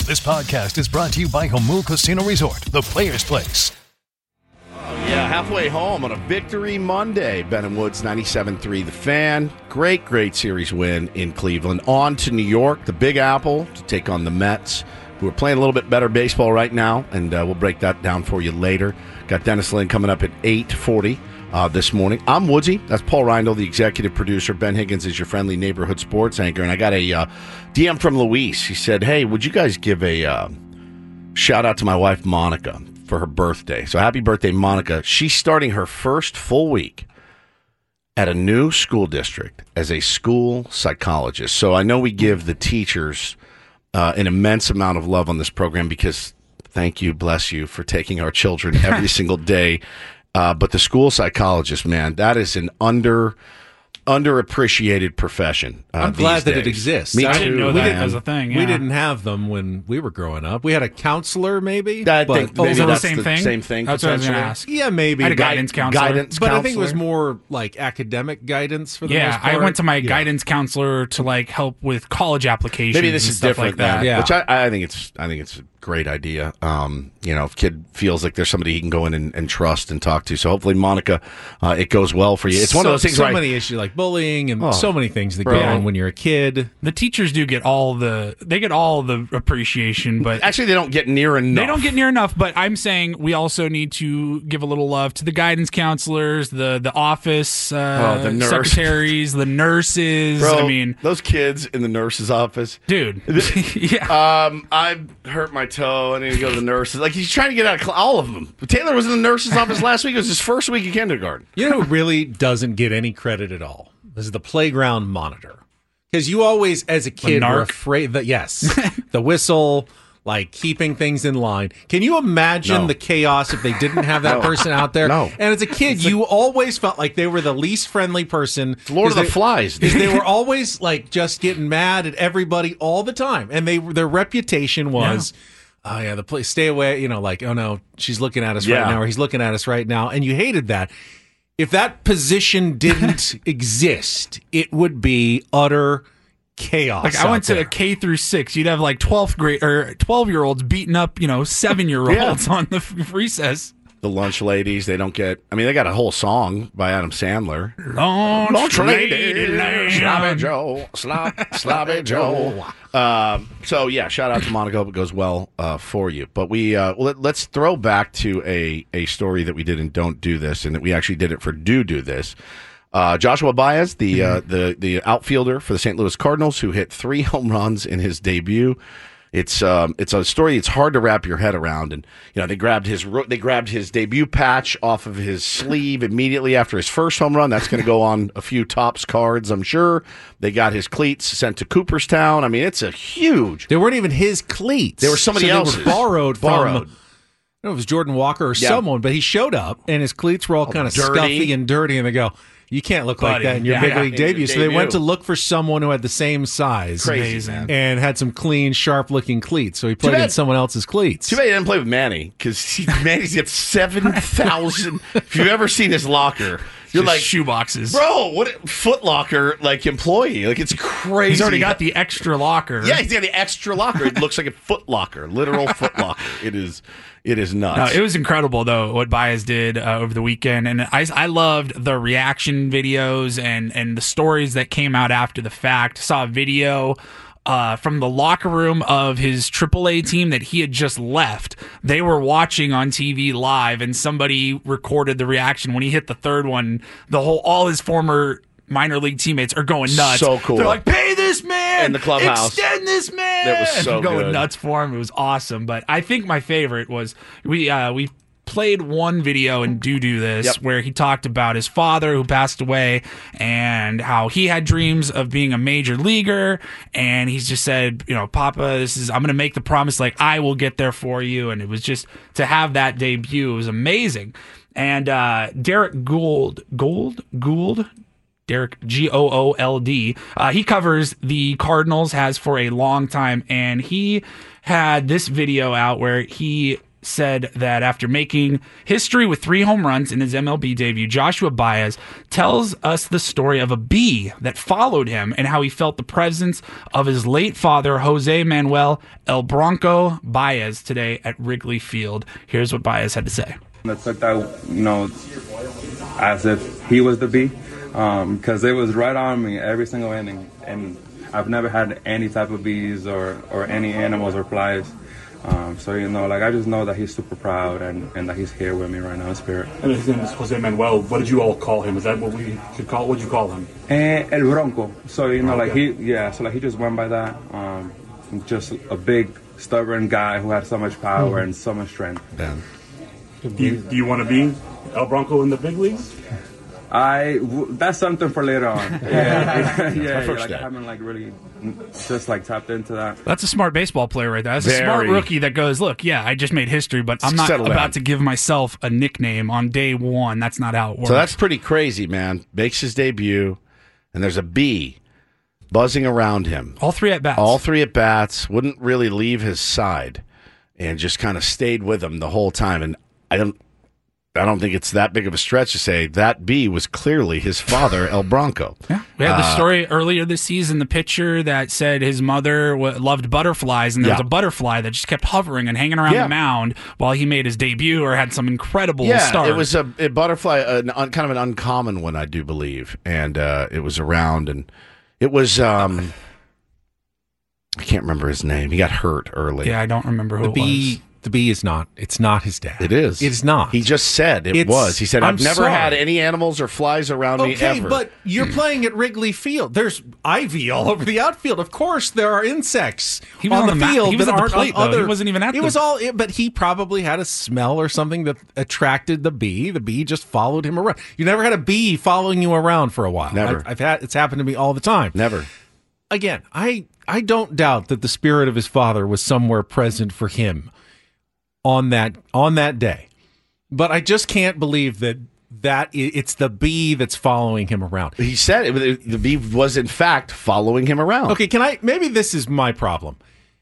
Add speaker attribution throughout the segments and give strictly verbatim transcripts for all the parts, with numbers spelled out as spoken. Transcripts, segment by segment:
Speaker 1: This podcast is brought to you by Jamul Casino Resort, the Players Place.
Speaker 2: Yeah, halfway home on a Victory Monday. Ben and Woods, ninety-seven three The Fan. Great, great series win in Cleveland. On to New York, the Big Apple, to take on the Mets, who are playing a little bit better baseball right now, and uh, we'll break that down for you later. Got Dennis Lynn coming up at eight forty uh, this morning. I'm Woodsy. That's Paul Reindl, the executive producer. Ben Higgins is your friendly neighborhood sports anchor. And I got a uh, D M from Luis. He said, hey, would you guys give a uh, shout-out to my wife, Monica, for her birthday. So happy birthday, Monica. She's starting her first full week at a new school district as a school psychologist. So I know we give the teachers uh, an immense amount of love on this program because thank you, bless you, for taking our children every single day. Uh, but the school psychologist, man, that is an under... underappreciated profession. Uh,
Speaker 3: I'm glad that
Speaker 2: days.
Speaker 3: it exists.
Speaker 2: Me
Speaker 4: I
Speaker 2: too,
Speaker 4: didn't know
Speaker 2: man.
Speaker 4: that was a thing. Yeah.
Speaker 3: We didn't have them when we were growing up. We had a counselor, maybe.
Speaker 2: I
Speaker 3: but,
Speaker 2: think
Speaker 4: Oh,
Speaker 2: maybe
Speaker 4: is that the
Speaker 2: that's
Speaker 4: same thing?
Speaker 2: Same thing.
Speaker 4: That's what I was going to
Speaker 2: potentially.
Speaker 4: ask.
Speaker 3: yeah, maybe.
Speaker 4: I had a
Speaker 3: Gui-
Speaker 4: guidance counselor.
Speaker 2: Guidance
Speaker 3: But I think it was
Speaker 2: counselor.
Speaker 3: more like academic guidance for the
Speaker 4: Yeah,
Speaker 3: most part.
Speaker 4: I went to my
Speaker 3: Yeah.
Speaker 4: guidance counselor to like help with college applications.
Speaker 2: Maybe this
Speaker 4: and
Speaker 2: is
Speaker 4: stuff
Speaker 2: different
Speaker 4: like that.
Speaker 2: then,
Speaker 3: Yeah.
Speaker 2: which I, I think it's I think it's a great idea. Um, you know, if kid feels like there's somebody he can go in and, and trust and talk to. So hopefully, Monica, uh, it goes well for you. It's one
Speaker 3: so,
Speaker 2: of those things.
Speaker 3: So
Speaker 2: where I-
Speaker 3: many issues like bullying and
Speaker 2: Oh,
Speaker 3: so many things that
Speaker 2: bro.
Speaker 3: go on when you're a kid.
Speaker 4: The teachers do get all the they get all the appreciation, but
Speaker 2: actually, they don't get near enough.
Speaker 4: they don't get near enough. But I'm saying we also need to give a little love to the guidance counselors, the the office uh,
Speaker 2: Oh, the nurse.
Speaker 4: secretaries, the nurses.
Speaker 2: Bro,
Speaker 4: I mean,
Speaker 2: those kids in the nurse's office.
Speaker 4: dude, yeah.
Speaker 2: Um, I hurt my toe. I need to go to the nurses. Like he's trying to get out of cl- all of them. Taylor was in the nurse's office last week. It was his first week of kindergarten.
Speaker 3: You know who really doesn't get any credit at all? This is the playground monitor. Because you always, as a kid, were
Speaker 4: narc?
Speaker 3: afraid that, yes, the whistle, like keeping things in line. Can you imagine
Speaker 2: No.
Speaker 3: the chaos if they didn't have that person out there?
Speaker 2: No.
Speaker 3: And as a kid, you always felt like they were the least friendly person.
Speaker 2: Lord of
Speaker 3: 'cause
Speaker 2: the
Speaker 3: they-
Speaker 2: Flies.
Speaker 3: Because they were always like just getting mad at everybody all the time. And they their reputation was, oh, yeah, the place, stay away. You know, like, oh, no, she's looking at us
Speaker 2: Yeah.
Speaker 3: right now, or he's looking at us right now. And you hated that. If that position didn't exist, it would be utter chaos.
Speaker 4: Like I went
Speaker 3: out there.
Speaker 4: to K through six. You'd have like twelfth grade or twelve year olds beating up, you know, seven year olds on the f- recess.
Speaker 2: The lunch ladies, they don't get. I mean, they got a whole song by Adam Sandler.
Speaker 4: Lunch,
Speaker 2: Lunch
Speaker 4: lady,
Speaker 2: lady, sloppy Joe, slop, sloppy Joe. Um, so yeah, shout out to Monica. Hope it goes well uh, for you. But we uh, let, let's throw back to a a story that we did in Don't Do This, and that we actually did it for Do Do This. Uh, Joshua Baez, the uh, the the outfielder for the Saint Louis Cardinals, who hit three home runs in his debut. It's um, it's a story it's hard to wrap your head around, and you know they grabbed his ro- they grabbed his debut patch off of his sleeve immediately after his first home run. That's going to go on a few Topps cards, I'm sure. They got his cleats sent to Cooperstown. I mean, it's a huge.
Speaker 3: They weren't even his cleats.
Speaker 2: They were somebody
Speaker 3: so
Speaker 2: else's.
Speaker 3: They were borrowed,
Speaker 2: Borrowed.
Speaker 3: from. I don't know if it was Jordan Walker or
Speaker 2: Yeah.
Speaker 3: someone, but he showed up and his cleats were all kind of
Speaker 2: dirty.
Speaker 3: scuffy and dirty, and they go, "You can't look like
Speaker 4: Buddy,
Speaker 3: that in your
Speaker 4: yeah,
Speaker 3: big
Speaker 4: yeah,
Speaker 3: league
Speaker 2: in your
Speaker 3: debut." So they
Speaker 2: debut.
Speaker 3: went to look for someone who had the same size,
Speaker 2: Crazy,
Speaker 4: Amazing.
Speaker 2: man.
Speaker 3: and had some clean, sharp-looking cleats. So he played
Speaker 2: bad-
Speaker 3: in someone else's cleats.
Speaker 2: Too bad he didn't play with Manny, because Manny's got seven thousand. If you've ever seen his locker, you're
Speaker 4: Just
Speaker 2: like,
Speaker 4: shoe boxes.
Speaker 2: bro, what a Foot Locker like employee? Like it's crazy.
Speaker 4: He's already got the extra locker.
Speaker 2: yeah, he's got the extra locker. It looks like a Foot Locker, literal Foot Locker. It is, it is
Speaker 4: No,
Speaker 2: nuts.
Speaker 4: it was incredible though what Baez did uh, over the weekend, and I I loved the reaction videos and and the stories that came out after the fact. Saw a video uh, from the locker room of his triple A team that he had just left. They were watching on T V live, and somebody recorded the reaction when he hit the third one. The whole all his former minor league teammates are going nuts.
Speaker 2: So cool.
Speaker 4: They're like, "Pay this man
Speaker 2: In the clubhouse.
Speaker 4: Extend this man."
Speaker 2: That was so
Speaker 4: going
Speaker 2: good.
Speaker 4: nuts for him. It was awesome. But I think my favorite was we uh, we played one video in Do Do This
Speaker 2: Yep.
Speaker 4: where he talked about his father who passed away and how he had dreams of being a major leaguer, and he's just said, you know, Papa, this is I'm going to make the promise, like I will get there for you. And it was just to have that debut, it was amazing. And uh, Derek Gould, Gould, Gould. Derek, G O O L D. Uh, he covers the Cardinals, has for a long time, and he had this video out where he said that after making history with three home runs in his M L B debut, Joshua Baez tells us the story of a bee that followed him and how he felt the presence of his late father, Jose Manuel El Bronco Baez, today at Wrigley Field. Here's what Baez had to say.
Speaker 5: I took that, you know, as if he was the bee, because um, it was right on me every single inning, and I've never had any type of bees or, or any animals or flies. Um, so, you know, like, I just know that he's super proud and, and that he's here with me right now in spirit.
Speaker 6: And his name is Jose Manuel. What did you all call him? Is that what we should call? What did you call him?
Speaker 5: Eh, El Bronco. So, you know,
Speaker 6: oh,
Speaker 5: like,
Speaker 6: okay.
Speaker 5: he, yeah, so, like, he just went by that. Um, just a big, stubborn guy who had so much power mm-hmm. and so much strength.
Speaker 2: Yeah.
Speaker 6: Do you, do you want to be El Bronco in the big leagues?
Speaker 5: I w- that's something for later on. Yeah, yeah, yeah, yeah like
Speaker 2: day.
Speaker 5: I haven't like really just like tapped into that.
Speaker 4: That's a smart baseball player right there. That's
Speaker 2: Very.
Speaker 4: a smart rookie that goes, look, yeah, I just made history, but I'm not
Speaker 2: Settle
Speaker 4: about
Speaker 2: down.
Speaker 4: to give myself a nickname on day one. That's not how it works.
Speaker 2: So that's pretty crazy, man. Makes his debut, and there's a bee buzzing around him.
Speaker 4: all three at bats.
Speaker 2: All three at bats, wouldn't really leave his side, and just kind of stayed with him the whole time. And I don't, I don't think it's that big of a stretch to say that bee was clearly his father, El Bronco.
Speaker 4: Yeah, we had the
Speaker 2: Uh,
Speaker 4: story earlier this season, the pitcher that said his mother w- loved butterflies, and there
Speaker 2: Yeah.
Speaker 4: was a butterfly that just kept hovering and hanging around
Speaker 2: Yeah.
Speaker 4: the mound while he made his debut or had some incredible
Speaker 2: Yeah,
Speaker 4: start.
Speaker 2: it was a, a butterfly, an, un, kind of an uncommon one, I do believe, and uh, it was around, and it was. Um, I can't remember his name. He got hurt early.
Speaker 4: Yeah, I don't remember who
Speaker 3: The
Speaker 4: it
Speaker 3: bee,
Speaker 4: was.
Speaker 3: the bee is not. It's not his dad.
Speaker 2: It is.
Speaker 3: It is not.
Speaker 2: He just said it
Speaker 3: It's-
Speaker 2: was. He said,
Speaker 3: I'm
Speaker 2: "I've never
Speaker 3: sorry.
Speaker 2: had any animals or flies around me
Speaker 3: Okay,
Speaker 2: ever."
Speaker 3: but you're playing at Wrigley Field. There's ivy all over the outfield. Of course, there are insects
Speaker 4: He was
Speaker 3: on,
Speaker 4: on
Speaker 3: the
Speaker 4: the ma-
Speaker 3: field
Speaker 4: he was
Speaker 3: that
Speaker 4: at the
Speaker 3: aren't
Speaker 4: plate,
Speaker 3: on
Speaker 4: though.
Speaker 3: other.
Speaker 4: He wasn't even at
Speaker 3: It
Speaker 4: the-
Speaker 3: was all. But he probably had a smell or something that attracted the bee. The bee just followed him around. You never had a bee following you around for a while.
Speaker 2: Never.
Speaker 3: I, I've had. It's happened to me all the time.
Speaker 2: never.
Speaker 3: Again, I I don't doubt that the spirit of his father was somewhere present for him on that on that day, but I just can't believe that that i- it's the bee that's following him around.
Speaker 2: He said it, the bee was in fact following him around.
Speaker 3: Okay, can I? Maybe this is my problem.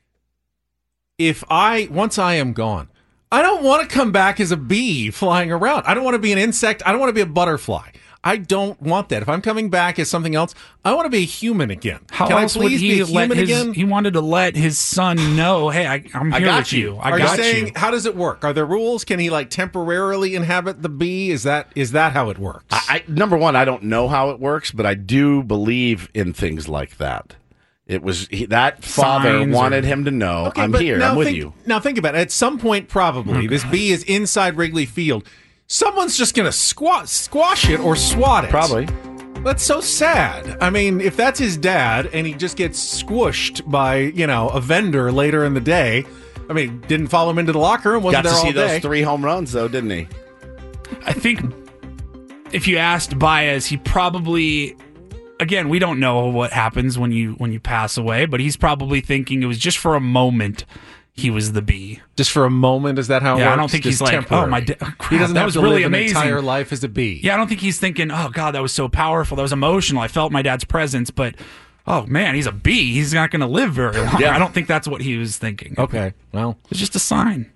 Speaker 3: If I once I am gone, I don't want to come back as a bee flying around. I don't want to be an insect. I don't want to be a butterfly. I don't want that. If I'm coming back as something else, I want to be a human again.
Speaker 4: How
Speaker 3: Can
Speaker 4: else
Speaker 3: I
Speaker 4: would
Speaker 3: please
Speaker 4: he
Speaker 3: be a
Speaker 4: let
Speaker 3: human
Speaker 4: his?
Speaker 3: again?
Speaker 4: He wanted to let his son know, hey, I, I'm
Speaker 2: I
Speaker 4: here
Speaker 2: got
Speaker 4: with
Speaker 2: you.
Speaker 4: you. I
Speaker 3: Are
Speaker 4: got
Speaker 3: you saying
Speaker 4: you.
Speaker 3: how does it work? Are there rules? Can he like temporarily inhabit the bee? Is that is that how it works?
Speaker 2: I, I, number one, I don't know how it works, but I do believe in things like that. It was he, that father
Speaker 4: Signs
Speaker 2: wanted
Speaker 4: or-
Speaker 2: him to know,
Speaker 3: Okay,
Speaker 2: I'm
Speaker 3: but
Speaker 2: here,
Speaker 3: now
Speaker 2: I'm with
Speaker 3: think-
Speaker 2: you.
Speaker 3: Now think about it. At some point, probably this bee is inside Wrigley Field. Someone's just going to squash squash it or swat it.
Speaker 2: Probably.
Speaker 3: That's so sad. I mean, if that's his dad and he just gets squished by, you know, a vendor later in the day, I mean, didn't follow him into the locker room, wasn't
Speaker 2: Got to
Speaker 3: there all
Speaker 2: see
Speaker 3: day.
Speaker 2: those three home runs, though, didn't he?
Speaker 4: I think if you asked Baez, he probably, again, we don't know what happens when you when you pass away, but he's probably thinking it was just for a moment he was the bee.
Speaker 3: Just for a moment, is that how it
Speaker 4: Yeah,
Speaker 3: works?
Speaker 4: I don't think
Speaker 3: Just
Speaker 4: he's like,
Speaker 3: temporary.
Speaker 4: oh, my da- crap,
Speaker 3: He doesn't
Speaker 4: that
Speaker 3: have
Speaker 4: was
Speaker 3: to
Speaker 4: really
Speaker 3: live
Speaker 4: amazing.
Speaker 3: an entire life as a bee.
Speaker 4: Yeah, I don't think he's thinking, oh, God, that was so powerful. That was emotional. I felt my dad's presence, but, oh, man, he's a bee. He's not going to live very long.
Speaker 2: Yeah.
Speaker 4: I don't think that's what he was thinking.
Speaker 3: Okay, well,
Speaker 4: It's just a sign.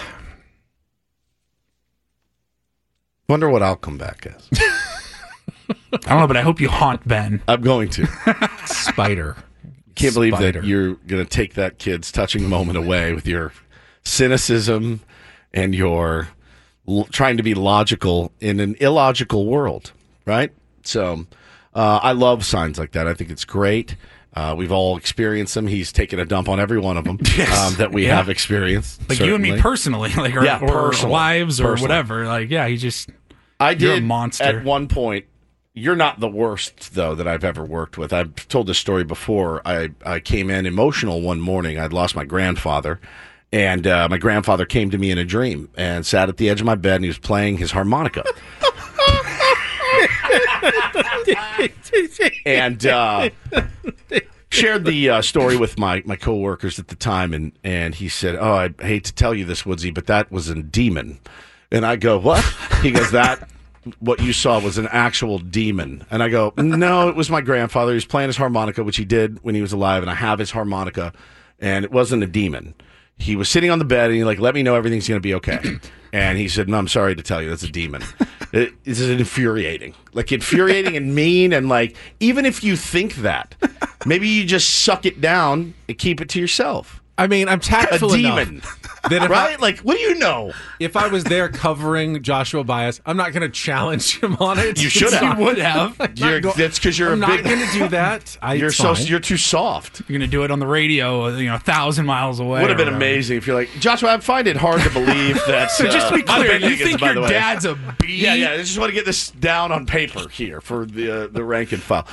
Speaker 2: Wonder what I'll come back as.
Speaker 4: I don't know, but I hope you haunt Ben.
Speaker 2: I'm going to.
Speaker 3: spider.
Speaker 2: Can't believe
Speaker 3: Spider.
Speaker 2: that you're going to take that kid's touching moment away with your cynicism and your l- trying to be logical in an illogical world, right? So uh, I love signs like that. I think it's great. Uh, we've all experienced them. He's taken a dump on every one of them um, that we
Speaker 4: Yeah.
Speaker 2: have experienced.
Speaker 4: Like you and me
Speaker 2: certainly.
Speaker 4: personally, like or,
Speaker 2: Yeah,
Speaker 4: or
Speaker 2: personally.
Speaker 4: wives or
Speaker 2: Personally.
Speaker 4: whatever. Like, yeah, he just
Speaker 2: I
Speaker 4: You're a
Speaker 2: did
Speaker 4: monster.
Speaker 2: at one point. You're not the worst, though, that I've ever worked with. I've told this story before. I, I came in emotional one morning. I'd lost my grandfather, and uh, my grandfather came to me in a dream and sat at the edge of my bed, and he was playing his harmonica. and uh, shared the uh, story with my, my coworkers at the time, and, and he said, oh, I hate to tell you this, Woodsy, but that was a demon. And I go, what? He goes, that... what you saw was an actual demon. And I go, no, it was my grandfather. He was playing his harmonica, which he did when he was alive, and I have his harmonica, and it wasn't a demon. he was sitting on the bed and he like let me know everything's going to be okay. And he said, "No, I'm sorry to tell you, that's a demon." It, this is infuriating, like infuriating and mean, and like even if you think that, maybe you just suck it down and keep it to yourself.
Speaker 3: I mean, I'm
Speaker 2: A
Speaker 3: tactful
Speaker 2: demon,
Speaker 3: enough that if
Speaker 2: right?
Speaker 3: I,
Speaker 2: Like, what do you know?
Speaker 3: if I was there covering Joshua Bias, I'm not going to challenge him on it.
Speaker 2: You should have.
Speaker 4: You would have.
Speaker 2: You're,
Speaker 3: go-
Speaker 2: that's because you're
Speaker 3: I'm
Speaker 2: a
Speaker 3: not
Speaker 2: big.
Speaker 3: going to do that. I,
Speaker 2: You're
Speaker 3: it's
Speaker 2: so
Speaker 3: fine.
Speaker 2: you're too soft.
Speaker 4: You're gonna do it on the radio, you know, a thousand miles away.
Speaker 2: Would have
Speaker 4: or
Speaker 2: been
Speaker 4: whatever.
Speaker 2: amazing if you're like, Joshua, I find it hard to believe that.
Speaker 4: So just to be
Speaker 2: uh,
Speaker 4: clear,
Speaker 2: Ben
Speaker 4: you
Speaker 2: Higgins,
Speaker 4: think
Speaker 2: by
Speaker 4: your
Speaker 2: the way.
Speaker 4: dad's a bee?
Speaker 2: Yeah, yeah. I just want to get this down on paper here for the uh, the rank and file.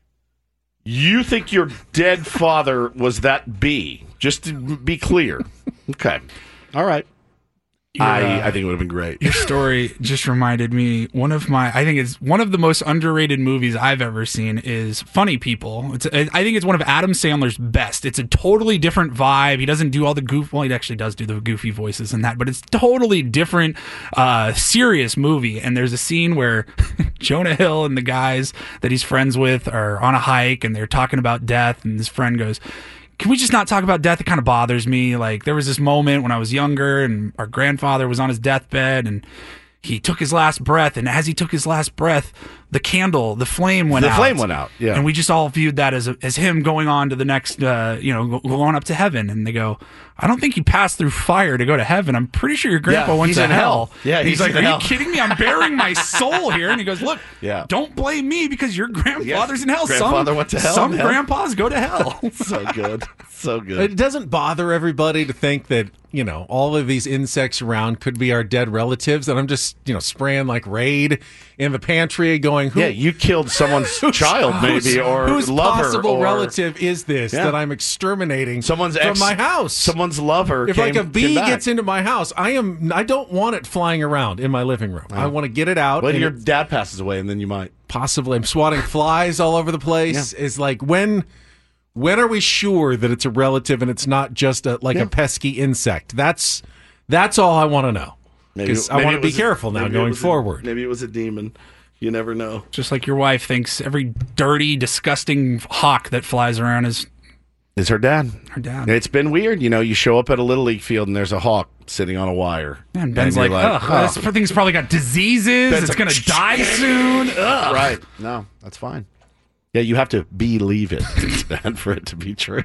Speaker 2: You think your dead father was that bee? Just to be clear. Okay. All right.
Speaker 4: Your,
Speaker 2: I,
Speaker 4: uh,
Speaker 2: I think it would have been great.
Speaker 4: Your story just reminded me one of my I think it's one of the most underrated movies I've ever seen is Funny People. It's I think it's one of Adam Sandler's best. It's a totally different vibe. He doesn't do all the goof well he actually does do the goofy voices and that, but it's totally different uh serious movie. And there's a scene where Jonah Hill and the guys that he's friends with are on a hike and they're talking about death, and his friend goes, "Can we just not talk about death? It kind of bothers me. Like, there was this moment when I was younger and our grandfather was on his deathbed and he took his last breath. And as he took his last breath, the candle, the flame went
Speaker 2: The
Speaker 4: out.
Speaker 2: flame went out, yeah.
Speaker 4: And we just all viewed that as a, as him going on to the next, uh, you know, go- going up to heaven. And they go, "I don't think you passed through fire to go to heaven. I'm pretty sure your grandpa
Speaker 2: Yeah,
Speaker 4: went
Speaker 2: he's
Speaker 4: to
Speaker 2: in
Speaker 4: hell."
Speaker 2: hell. Yeah,
Speaker 4: And he's,
Speaker 2: he's
Speaker 4: like,
Speaker 2: in
Speaker 4: "Are
Speaker 2: hell."
Speaker 4: you kidding me? I'm bearing my soul here." And he goes, "Look,
Speaker 2: Yeah.
Speaker 4: don't blame me because your grandfather's in hell.
Speaker 2: Grandfather
Speaker 4: some
Speaker 2: went to hell,
Speaker 4: some
Speaker 2: man.
Speaker 4: grandpas go to hell."
Speaker 2: So good. So good.
Speaker 3: It doesn't bother everybody to think that, you know, all of these insects around could be our dead relatives, and I'm just, you know, spraying like Raid in the pantry going, who,
Speaker 2: Yeah, you killed someone's child, maybe,
Speaker 3: whose-
Speaker 2: or
Speaker 3: whose
Speaker 2: lover,
Speaker 3: possible
Speaker 2: or
Speaker 3: relative is this
Speaker 2: Yeah.
Speaker 3: that I'm exterminating
Speaker 2: someone's
Speaker 3: from
Speaker 2: ex,
Speaker 3: my house?
Speaker 2: Someone's lover.
Speaker 3: If
Speaker 2: came,
Speaker 3: like a
Speaker 2: came
Speaker 3: bee
Speaker 2: back.
Speaker 3: gets into my house, I am I don't want it flying around in my living room. I want to get it out.
Speaker 2: When
Speaker 3: and
Speaker 2: your
Speaker 3: it-
Speaker 2: dad passes away, and then you might.
Speaker 3: possibly I'm swatting flies all over the place. Is like when when are we sure that it's a relative and it's not just a like
Speaker 2: Yeah.
Speaker 3: a pesky insect? That's that's all I want to know.
Speaker 2: Maybe-
Speaker 3: Because I
Speaker 2: maybe
Speaker 3: want
Speaker 2: it
Speaker 3: to be
Speaker 2: was a-
Speaker 3: careful now
Speaker 2: maybe it
Speaker 3: going
Speaker 2: was a-
Speaker 3: forward.
Speaker 2: maybe it was a demon. You never know.
Speaker 4: Just like your wife thinks every dirty, disgusting hawk that flies around is
Speaker 2: It's her dad.
Speaker 4: her dad.
Speaker 2: It's been weird. You know, you show up at a Little League field and there's a hawk sitting on a wire.
Speaker 4: And Ben's
Speaker 2: you're
Speaker 4: like, ugh,
Speaker 2: oh.
Speaker 4: this thing's probably got diseases.
Speaker 2: Ben's
Speaker 4: it's
Speaker 2: like,
Speaker 4: going to die soon. Ugh.
Speaker 2: Right. No, that's fine. Yeah, you have to believe it, Ben, for it to be true.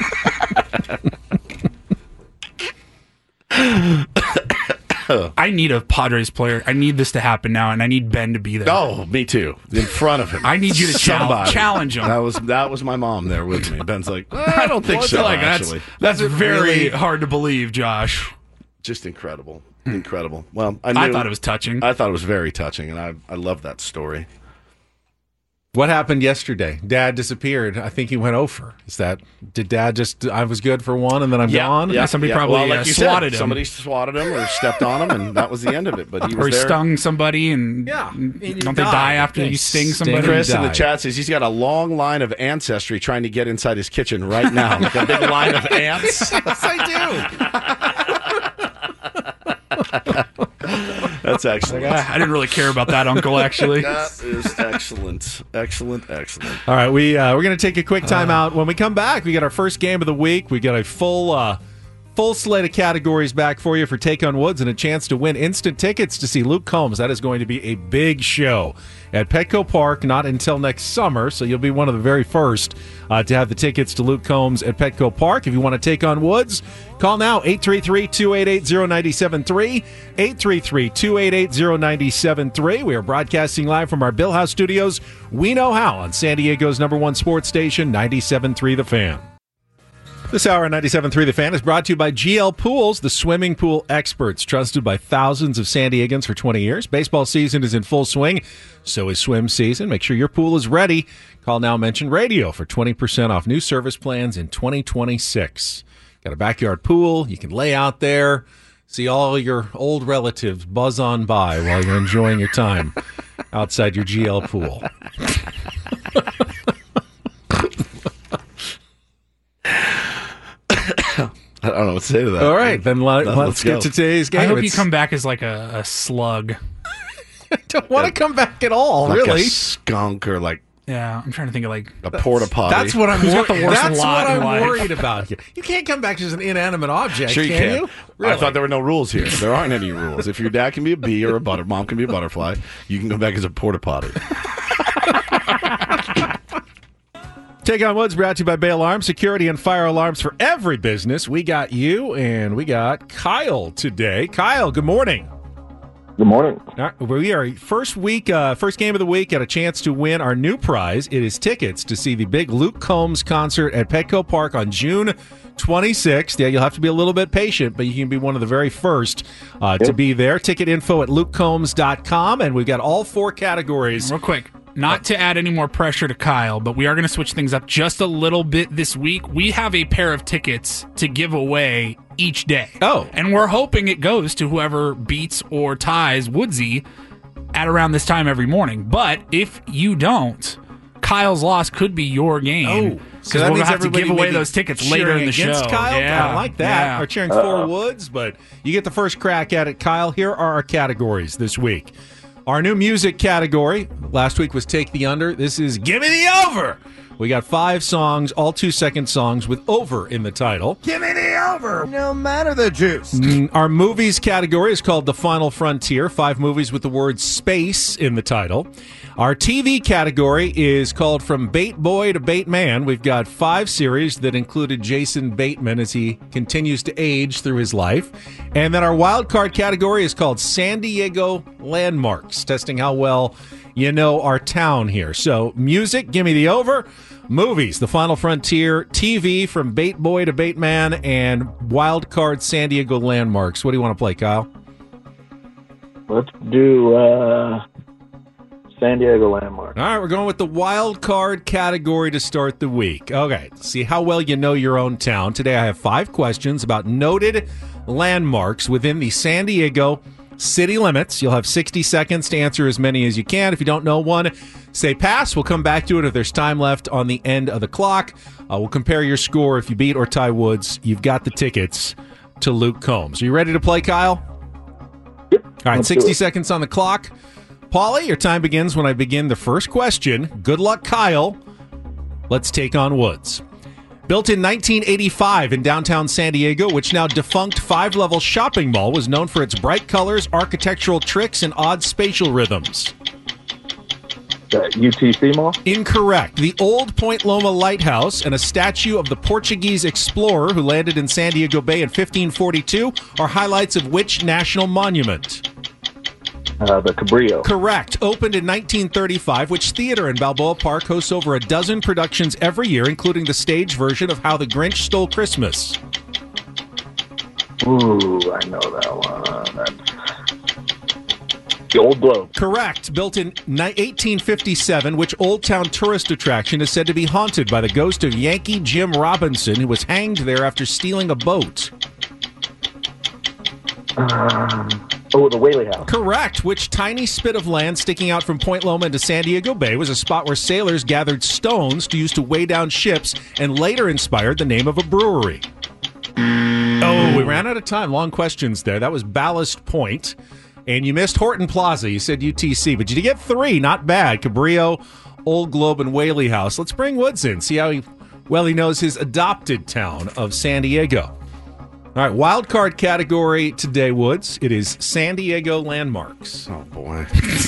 Speaker 4: I need a Padres player. I need this to happen now, and I need Ben to be there.
Speaker 2: Oh, me too. In front of him.
Speaker 4: I need you to chal-
Speaker 2: Somebody.
Speaker 4: challenge him.
Speaker 2: That was that was my mom there with me. Ben's like, "Eh, I don't think
Speaker 4: Well,
Speaker 2: so,
Speaker 4: like, that's,
Speaker 2: actually.
Speaker 4: that's very
Speaker 3: really-
Speaker 4: hard to believe, Josh.
Speaker 2: Just incredible. Incredible. Well, I, knew,
Speaker 4: I thought it was touching.
Speaker 2: I thought it was very touching, and I, I love that story.
Speaker 3: What happened yesterday? Dad disappeared. I think he went over. Is that did Dad just I was good for one and then I'm gone?
Speaker 4: Yeah, somebody probably,
Speaker 2: well, like
Speaker 4: uh,
Speaker 2: you
Speaker 4: swatted
Speaker 2: said,
Speaker 4: him.
Speaker 2: Somebody swatted him or stepped on him, and that was the end of it. But he was
Speaker 4: or he
Speaker 2: there.
Speaker 4: stung somebody, and
Speaker 3: Yeah. And you
Speaker 4: don't they
Speaker 3: died.
Speaker 4: die after
Speaker 3: Yeah,
Speaker 4: you sting
Speaker 3: sting.
Speaker 4: somebody?
Speaker 2: Chris in the
Speaker 3: died.
Speaker 2: chat says he's got a long line of ancestry trying to get inside his kitchen right now. Like a big line of ants.
Speaker 3: Yes, I do.
Speaker 2: That's excellent.
Speaker 4: I didn't really care about that, Uncle, actually.
Speaker 2: That is excellent. Excellent, excellent.
Speaker 3: All right, we uh, we're going to take a quick time out. When we come back, we got our first game of the week. We got a full uh, full slate of categories back for you for Take on Woods and a chance to win instant tickets to see Luke Combs. That is going to be a big show at Petco Park, not until next summer, so you'll be one of the very first uh, to have the tickets to Luke Combs at Petco Park. If you want to take on Woods, call now, eight three three, two eight eight, zero nine seven three, eight three three, two eight eight, zero nine seven three. We are broadcasting live from our Bill House studios. We know how on San Diego's number one sports station, ninety-seven point three The Fan. This hour on ninety-seven point three The Fan is brought to you by G L Pools, the swimming pool experts, trusted by thousands of San Diegans for twenty years. Baseball season is in full swing, so is swim season. Make sure your pool is ready. Call now, mention radio for twenty percent off new service plans in twenty twenty-six. Got a backyard pool. You can lay out there, see all your old relatives buzz on by while you're enjoying your time outside your G L pool.
Speaker 2: I don't know what to say to that.
Speaker 3: All right, then let,
Speaker 2: Then
Speaker 3: let's,
Speaker 2: let's
Speaker 3: get
Speaker 2: go.
Speaker 3: to today's game.
Speaker 4: I hope you
Speaker 3: It's-
Speaker 4: come back as like a, a slug.
Speaker 3: don't want to come back at all,
Speaker 2: Like
Speaker 3: really.
Speaker 2: a skunk or like
Speaker 4: Yeah, I'm trying to think of like
Speaker 2: A porta potty.
Speaker 3: That's what I'm.
Speaker 4: Who's
Speaker 3: Wor-
Speaker 4: got the worst
Speaker 3: that's
Speaker 4: lot
Speaker 3: what
Speaker 4: in
Speaker 3: I'm
Speaker 4: life?
Speaker 3: worried about here. You can't come back as an inanimate object.
Speaker 2: Sure you
Speaker 3: can,
Speaker 2: can.
Speaker 3: you? Really?
Speaker 2: I thought there were no rules here. There aren't any rules. If your dad can be a bee or a butter, mom can be a butterfly, you can go back as a porta potty.
Speaker 3: Take on Woods brought to you by Bay Alarm, security and fire alarms for every business. We got you, and we got Kyle today. Kyle, good morning.
Speaker 7: Good morning.
Speaker 3: All right, we are first week, uh, first game of the week. Got a chance to win our new prize. It is tickets to see the big Luke Combs concert at Petco Park on June twenty-sixth. Yeah, you'll have to be a little bit patient, but you can be one of the very first uh, to be there. Ticket info at luke combs dot com, and we've got all four categories.
Speaker 4: real quick. Not to add any more pressure to Kyle, but we are going to switch things up just a little bit this week. We have a pair of tickets to give away each day.
Speaker 3: Oh.
Speaker 4: And we're hoping it goes to whoever beats or ties Woodsy at around this time every morning. But if you don't, Kyle's loss could be your game.
Speaker 3: Oh,
Speaker 4: because
Speaker 3: so that
Speaker 4: we'll
Speaker 3: means
Speaker 4: have to
Speaker 3: everybody
Speaker 4: give away
Speaker 3: maybe
Speaker 4: those tickets later in the show.
Speaker 3: against Kyle?
Speaker 4: Yeah,
Speaker 3: I like that.
Speaker 4: yeah.
Speaker 3: Or cheering for Woods, but you get the first crack at it, Kyle. Here are our categories this week. Our new music category. Last week was Take the Under. This is Give Me the Over. We got five songs, all two-second songs with over in the title.
Speaker 8: Give me the over, no matter the juice.
Speaker 3: Mm, Our movies category is called The Final Frontier. Five movies with the word space in the title. Our T V category is called From Bait Boy to Bait Man. We've got five series that included Jason Bateman as he continues to age through his life. And then our wild card category is called San Diego Landmarks, testing how well you know our town here. So music, give me the over. Movies, The Final Frontier. T V, From Bait Boy to Bait Man. And wild card San Diego Landmarks. What do you want to play, Kyle?
Speaker 7: Let's do uh, San Diego Landmark.
Speaker 3: All right, we're going with the wild card category to start the week. Okay, let's see how well you know your own town. Today I have five questions about noted landmarks within the San Diego city limits. You'll have sixty seconds to answer as many as you can. If you don't know one, say pass. We'll come back to it if there's time left on the end of the clock. Uh, we'll compare your score. If you beat or tie Woods, you've got the tickets to Luke Combs. Are you ready to play, Kyle?
Speaker 7: Yep.
Speaker 3: All right,
Speaker 7: Let's do
Speaker 3: sixty
Speaker 7: it.
Speaker 3: seconds on the clock. Paulie, your time begins when I begin the first question. Good luck, Kyle. Let's take on Woods. Built in nineteen eighty-five in downtown San Diego, which now defunct five-level shopping mall was known for its bright colors, architectural tricks, and odd spatial rhythms.
Speaker 7: Uh, U T C Mall?
Speaker 3: Incorrect. The old Point Loma Lighthouse and a statue of the Portuguese explorer who landed in San Diego Bay in fifteen forty-two are highlights of which national monument?
Speaker 7: Uh, the Cabrillo.
Speaker 3: Correct. Opened in nineteen thirty-five, which theater in Balboa Park hosts over a dozen productions every year, including the stage version of How the Grinch Stole Christmas.
Speaker 7: Ooh, I know that one. That's the Old Globe.
Speaker 3: Correct. Built in ni- eighteen fifty-seven, which Old Town tourist attraction is said to be haunted by the ghost of Yankee Jim Robinson, who was hanged there after stealing a boat.
Speaker 7: Um, oh, the Whaley House.
Speaker 3: Correct. Which tiny spit of land sticking out from Point Loma into San Diego Bay was a spot where sailors gathered stones to use to weigh down ships and later inspired the name of a brewery. Oh, we ran out of time. Long questions there. That was Ballast Point. And you missed Horton Plaza. You said U T C, but you did get three. Not bad. Cabrillo, Old Globe, and Whaley House. Let's bring Woods in. See how he, well he knows his adopted town of San Diego. All right, wild card category today, Woods. It is San Diego Landmarks.
Speaker 2: Oh, boy.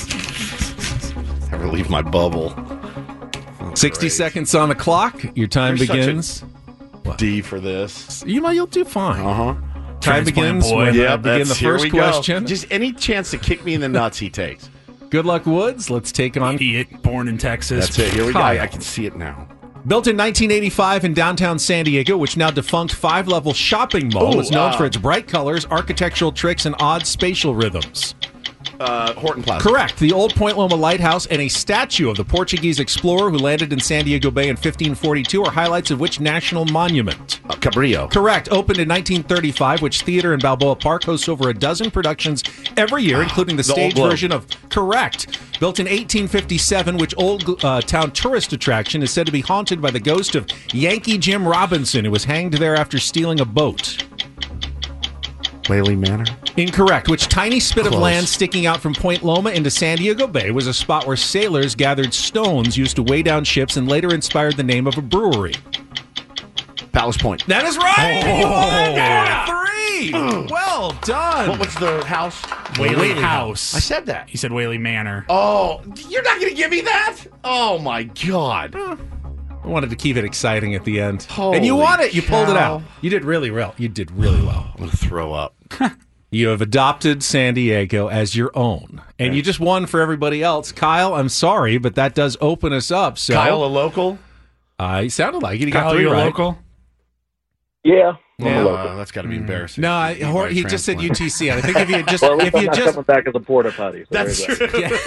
Speaker 2: Never leave my bubble. Oh,
Speaker 3: sixty
Speaker 2: great.
Speaker 3: seconds on the clock. Your time
Speaker 2: You're such a
Speaker 3: begins.
Speaker 2: D for this.
Speaker 3: You might, you'll do fine.
Speaker 2: Uh-huh.
Speaker 3: Time
Speaker 4: Transplant
Speaker 3: begins
Speaker 4: boy.
Speaker 3: when
Speaker 2: Yeah,
Speaker 3: I begin the
Speaker 2: here
Speaker 3: first
Speaker 2: we go.
Speaker 3: question.
Speaker 2: Just any chance to kick me in the nuts he takes.
Speaker 3: Good luck, Woods. Let's take on
Speaker 4: Idiot, born in Texas.
Speaker 2: That's it. Here we go.
Speaker 3: Kyle.
Speaker 2: I, I can see it now.
Speaker 3: Built in nineteen eighty-five in downtown San Diego, which now defunct five-level shopping mall
Speaker 2: Ooh,
Speaker 3: is known
Speaker 2: uh,
Speaker 3: for its bright colors, architectural tricks, and odd spatial rhythms.
Speaker 2: Uh, Horton Plaza.
Speaker 3: Correct. The old Point Loma Lighthouse and a statue of the Portuguese explorer who landed in San Diego Bay in fifteen forty-two are highlights of which national monument?
Speaker 2: Uh, Cabrillo.
Speaker 3: Correct. Opened in nineteen thirty-five, which theater in Balboa Park hosts over a dozen productions every year, including the,
Speaker 2: The Old
Speaker 3: stage
Speaker 2: Globe.
Speaker 3: version of Correct. Built in eighteen fifty-seven, which Old uh, Town tourist attraction is said to be haunted by the ghost of Yankee Jim Robinson, who was hanged there after stealing a boat.
Speaker 2: Whaley Manor?
Speaker 3: Incorrect. Which tiny spit
Speaker 2: Close.
Speaker 3: of land sticking out from Point Loma into San Diego Bay was a spot where sailors gathered stones used to weigh down ships and later inspired the name of a brewery?
Speaker 2: Ballast Point.
Speaker 3: That is right!
Speaker 2: Oh,
Speaker 3: You won!
Speaker 2: yeah.
Speaker 3: Three! Well done!
Speaker 2: What was the house?
Speaker 4: Whaley,
Speaker 3: Whaley
Speaker 4: House.
Speaker 2: I said that.
Speaker 4: He said Whaley Manor.
Speaker 2: Oh, you're not going to give me that? Oh, my God.
Speaker 3: I wanted to keep it exciting at the end.
Speaker 2: Holy
Speaker 3: and you won it. You pulled it
Speaker 2: cow.
Speaker 3: out. You did really well. You did really well.
Speaker 2: I'm going to throw up.
Speaker 3: You have adopted San Diego as your own. And you just won for everybody else. Kyle, I'm sorry, but that does open us up. So
Speaker 2: Kyle, a local?
Speaker 3: Uh, he sounded like it. He got
Speaker 4: Kyle,
Speaker 3: three
Speaker 4: you a
Speaker 3: right.
Speaker 4: local?
Speaker 7: Yeah.
Speaker 3: Yeah.
Speaker 2: Uh, that's got to be embarrassing.
Speaker 3: No, I,
Speaker 2: You
Speaker 3: Hor-
Speaker 2: by
Speaker 3: he just said U
Speaker 2: transplant.
Speaker 3: T C. And I think if you had just
Speaker 7: Well, at
Speaker 3: if
Speaker 7: least I'm
Speaker 3: you
Speaker 7: not
Speaker 3: just
Speaker 7: coming back as a porta potty. So
Speaker 2: That's
Speaker 7: there's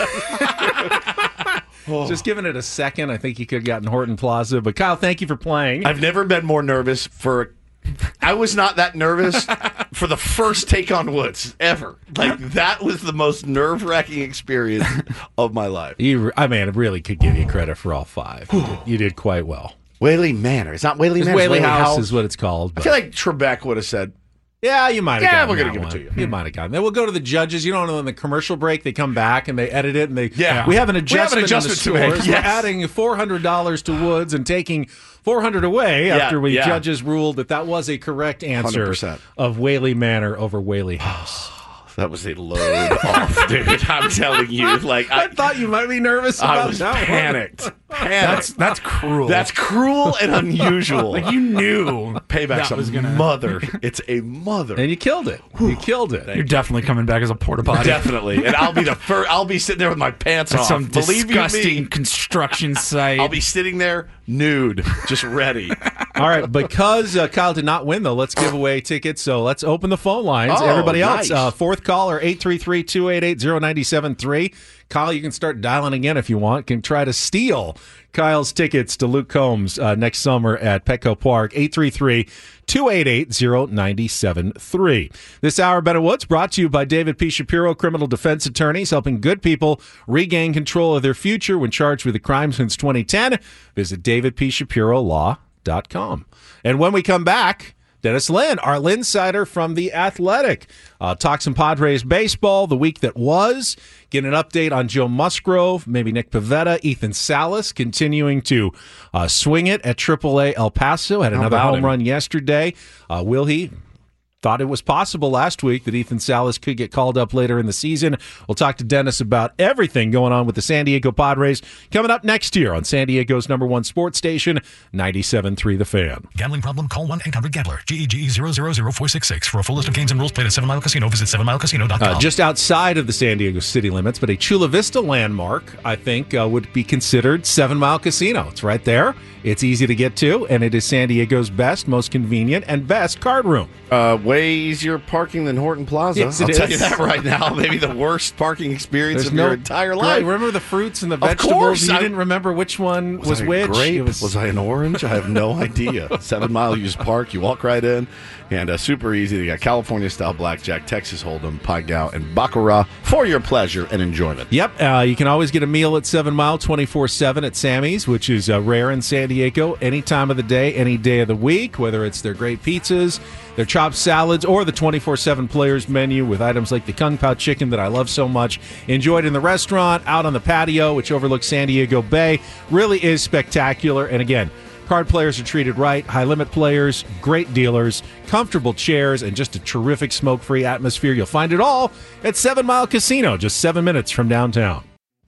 Speaker 7: that.
Speaker 2: true.
Speaker 3: just given it a second, I think you could have gotten Horton Plaza. But Kyle, thank you for playing.
Speaker 2: I've never been more nervous for. I was not that nervous for the first take on Woods ever. Like that was the most nerve wracking experience of my life.
Speaker 3: You, I mean, I really could give you credit for all five. You did, you did quite well.
Speaker 2: Whaley Manor. It's not Whaley
Speaker 3: It's
Speaker 2: Manor. it's
Speaker 3: Whaley
Speaker 2: Whaley
Speaker 3: House,
Speaker 2: House
Speaker 3: is what it's called.
Speaker 2: I
Speaker 3: But
Speaker 2: feel like Trebek would have said.
Speaker 3: yeah, you might have
Speaker 2: Yeah,
Speaker 3: gotten
Speaker 2: we're gonna
Speaker 3: that
Speaker 2: give it
Speaker 3: one.
Speaker 2: to you.
Speaker 3: You might have gotten. Then we'll go to the judges. You know, in the commercial break, they come back and they edit it, and they
Speaker 2: Yeah.
Speaker 3: we have an
Speaker 2: We have an
Speaker 3: adjustment,
Speaker 2: adjustment to
Speaker 3: in the
Speaker 2: make,
Speaker 3: scores.
Speaker 2: yes.
Speaker 3: We're adding four hundred dollars to Woods and taking four hundred away
Speaker 2: Yeah,
Speaker 3: after we
Speaker 2: yeah.
Speaker 3: judges ruled that that was a correct answer
Speaker 2: one hundred percent.
Speaker 3: of Whaley Manor over Whaley House.
Speaker 2: That was a load off, dude. I'm telling you, like
Speaker 3: I
Speaker 2: I,
Speaker 3: thought you might be nervous
Speaker 2: I
Speaker 3: about
Speaker 2: was
Speaker 3: that one.
Speaker 2: panicked. Panicked.
Speaker 4: That's that's cruel.
Speaker 2: That's cruel and unusual.
Speaker 4: like you knew
Speaker 2: Payback's
Speaker 4: that
Speaker 2: a
Speaker 4: was gonna
Speaker 2: mother. It's a mother.
Speaker 3: And you killed it. You killed it.
Speaker 4: You're definitely coming back as a porta potty.
Speaker 2: Definitely. And I'll be the first. I'll be sitting there with my pants
Speaker 4: At
Speaker 2: off.
Speaker 4: some
Speaker 2: Believe
Speaker 4: disgusting
Speaker 2: you me.
Speaker 4: construction site.
Speaker 2: I'll be sitting there nude, just ready.
Speaker 3: All right, because uh, Kyle did not win, though, let's give away tickets. So let's open the phone lines.
Speaker 2: Oh,
Speaker 3: Everybody else,
Speaker 2: nice.
Speaker 3: uh, fourth caller, eight three three, two eight eight, zero nine seven three. Kyle, you can start dialing again if you want. Can try to steal Kyle's tickets to Luke Combs uh, next summer at Petco Park, eight three three, two eight eight, zero nine seven three. This hour, Ben and Woods, brought to you by David P. Shapiro, criminal defense attorneys, helping good people regain control of their future when charged with a crime since twenty ten. Visit david p shapiro law dot com. And when we come back, Dennis Lynn, our Linsider from The Athletic. Uh, talk some Padres baseball, the week that was. Get an update on Joe Musgrove, maybe Nick Pivetta, Ethan Salas continuing to uh, swing it at triple A El Paso. Had another
Speaker 2: about
Speaker 3: home
Speaker 2: him?
Speaker 3: run yesterday. Uh, will he? Thought it was possible last week that Ethan Salas could get called up later in the season. We'll talk to Dennis about everything going on with the San Diego Padres coming up next year on San Diego's number one sports station, ninety-seven point three The Fan.
Speaker 9: Gambling problem? Call one eight hundred gambler. G E G E zero zero zero four six six. For a full list of games and rules, played at Seven Mile Casino. Visit seven mile casino dot com.
Speaker 3: Uh, just outside of the San Diego city limits, but a Chula Vista landmark, I think, uh, would be considered Seven Mile Casino. It's right there. It's easy to get to, and it is San Diego's best, most convenient, and best card room.
Speaker 2: Uh, way easier parking than Horton Plaza.
Speaker 3: Yes, it
Speaker 2: I'll tell
Speaker 3: is.
Speaker 2: you that right now. Maybe the worst parking experience
Speaker 3: There's
Speaker 2: of
Speaker 3: no
Speaker 2: your entire
Speaker 3: Right,
Speaker 2: life.
Speaker 3: remember the fruits and the
Speaker 2: Of
Speaker 3: vegetables?
Speaker 2: course,
Speaker 3: You
Speaker 2: I-
Speaker 3: didn't remember which one was,
Speaker 2: I a
Speaker 3: which?
Speaker 2: grape?
Speaker 3: It
Speaker 2: Was... I an orange? I have no idea. Seven Mile, you just park, you walk right in, and uh, super easy. They got California-style blackjack, Texas Hold'em, Pai Gow, and Baccarat for your pleasure and enjoyment.
Speaker 3: Yep, uh, you can always get a meal at Seven Mile twenty-four seven at Sammy's, which is uh, rare in San Diego, any time of the day, any day of the week, whether it's their great pizzas, their chopped salads, or the twenty-four seven players menu with items like the Kung Pao chicken that I love so much. Enjoyed in the restaurant, out on the patio, which overlooks San Diego Bay. Really is spectacular. And again, card players are treated right, high-limit players, great dealers, comfortable chairs, and just a terrific smoke-free atmosphere. You'll find it all at Seven Mile Casino, just seven minutes from downtown.